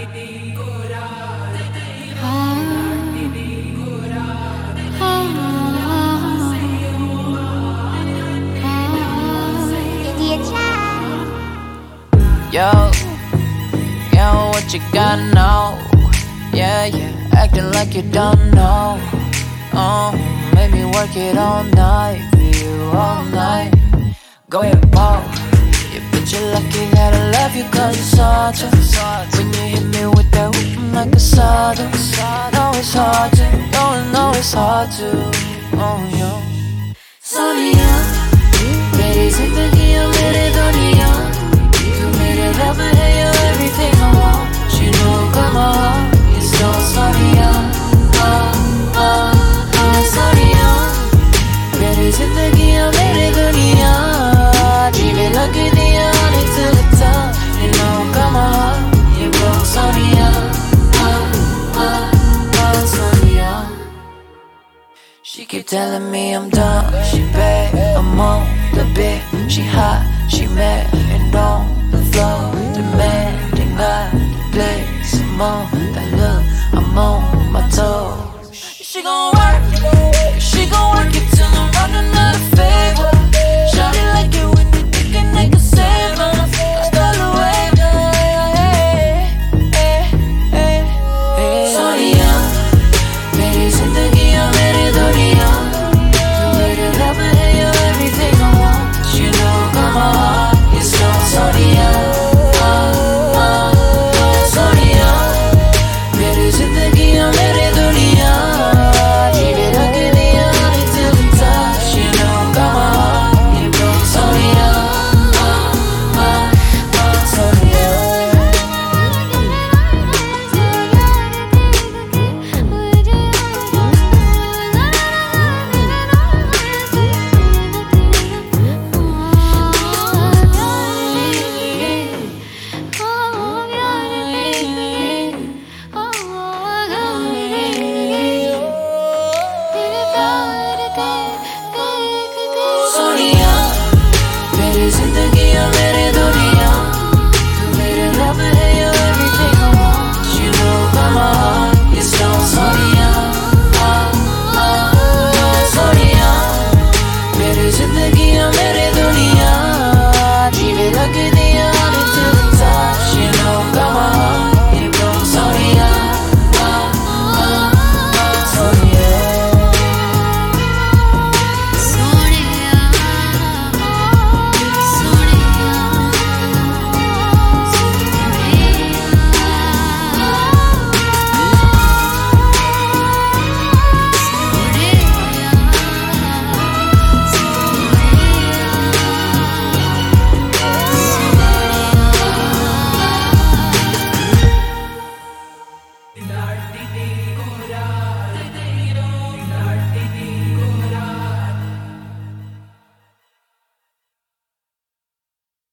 Yo, yo, what you got now? Yeah, acting like you don't know. Make me work it all night for you, all night. Go ahead, ball. Yeah, but you're lucky that I love you 'cause it's hard to. When you hit me with that whoop, I'm like a sawdust. Know it's hard to, know it's hard to. Oh, yo. Sonia, मेरी जिंदगी है मेरे दुनिया. तू मेरे रब है, you're everything I want. You know, come on, you're so Sonia. Sonia, मेरी जिंदगी है मेरी दुनिया. जीवे लगी दिया आने till the top. You know, come on, you go Sonia. Sonia. She keep telling me I'm dumb, she bad, I'm on the bed. She hot, she mad, and on the floor, demanding I play some more. That look, I'm on my toes. She gon'